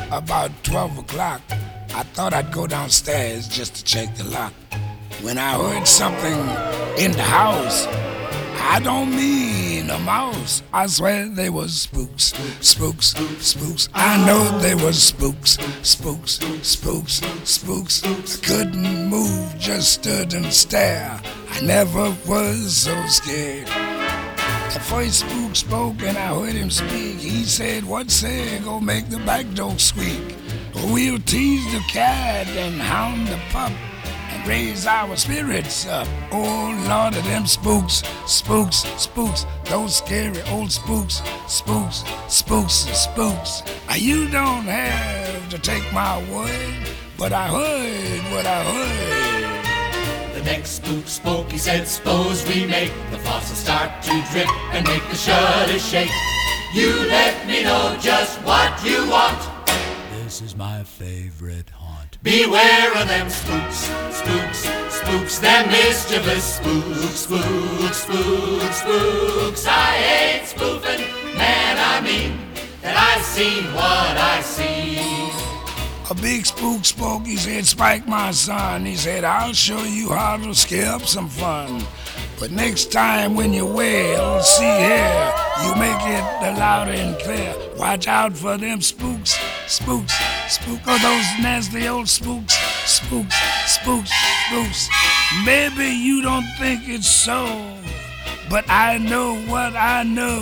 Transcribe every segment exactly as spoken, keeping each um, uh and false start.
about twelve o'clock, I thought I'd go downstairs just to check the lock. When I heard something in the house, I don't mean a mouse. I swear they was spooks, spooks, spooks. I know they was spooks, spooks, spooks, spooks. I couldn't move, just stood and stared. I never was so scared. The first spook spoke and I heard him speak. He said, "What say, go make the back door squeak. We'll tease the cat and hound the pup and raise our spirits up." Oh Lord of them spooks, spooks, spooks, those scary old spooks, spooks, spooks, spooks. Now you don't have to take my word, but I heard what I heard. The next spook spoke, he said, "Suppose we make the faucet start to drip and make the shutters shake. You let me know just what you want. This is my favorite haunt. Beware of them spooks, spooks, spooks, them mischievous spooks, spooks, spooks, spooks. I ain't spoofing, man, I mean that I seen what I seen." A big spook spoke, he said, "Spike, my son," he said, "I'll show you how to scare up some fun. But next time when you wail, see here, you make it loud and clear. Watch out for them spooks, spooks, spooks, oh, those nasty old spooks, spooks, spooks, spooks. Maybe you don't think it's so, but I know what I know."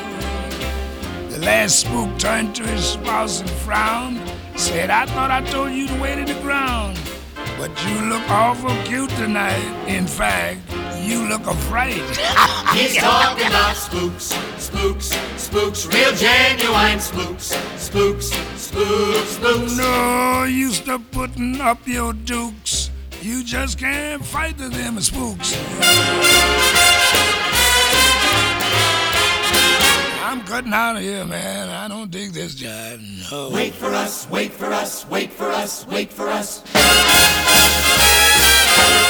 The last spook turned to his spouse and frowned, said, "I thought I told you to wait in the ground, but you look awful cute tonight. In fact, you look afraid." He's talking about spooks, spooks, spooks, real genuine spooks, spooks, spooks, spooks. No, you stop putting up your dukes. You just can't fight to them spooks. I'm cutting out of here, man. I don't dig this job, no. Wait for us, wait for us, wait for us, wait for us.